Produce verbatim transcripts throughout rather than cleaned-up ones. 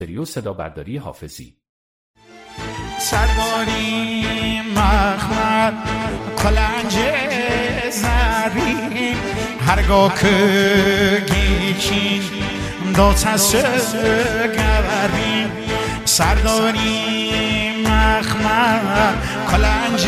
سریو صدا برداری حافظی. سرداری مخمد کلنج زرین هرگاه که گیچین دو تست گورین سرداری مخمد کلنج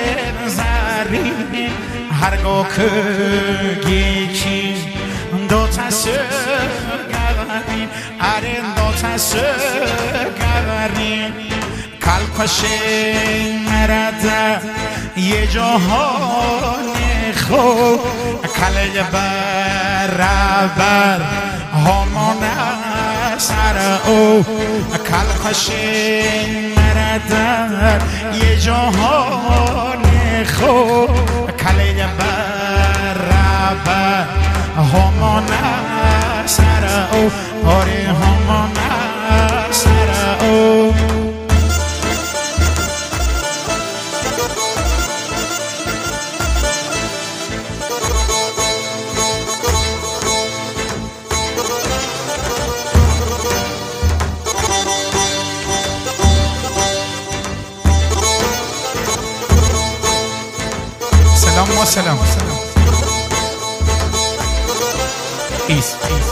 زرین هرگاه که گیچین دو تست گورین اره دو تست گورین کلکش مرد یه جهان خوب کله برابر همان سر او کلکش مرد یه جهان خوب کله برابر همان سر او آره همان سر او سلام و سلام ایست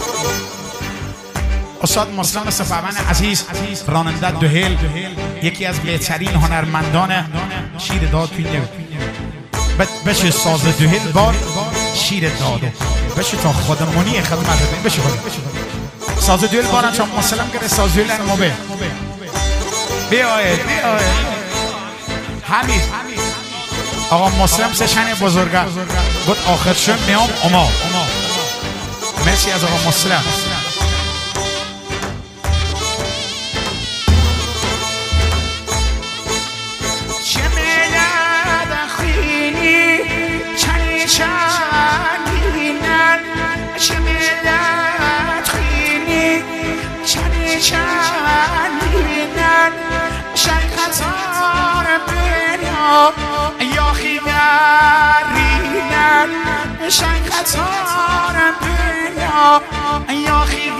استاد مسلم صفوان عزیز راننده دوهل یکی از بهترین هنرمندان شیر داد توی بشه ساز دوهل بار شیر داده بشه تا خودمونی خدمت بده بشه ساز دوهل بارم چون مسلم کرده ساز دوهل موبه بیاید بیاید حمید آقا مسلم سشن بزرگه بود آخر شد میام اما مرسی از آقا مسلم چه میلاد خیلی چنی چنینن چه میلاد خیلی چنی چنینن شیخ بینام یا خیارینن شیخ بینام یا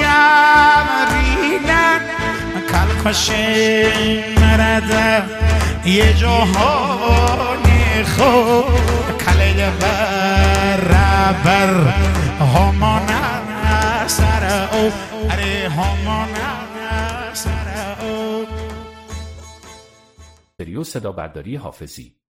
خیارینن کلکش مرد یه جهانی خوب کله برابر همان سر او اره همان سر او سریو صدا برداری حافظی.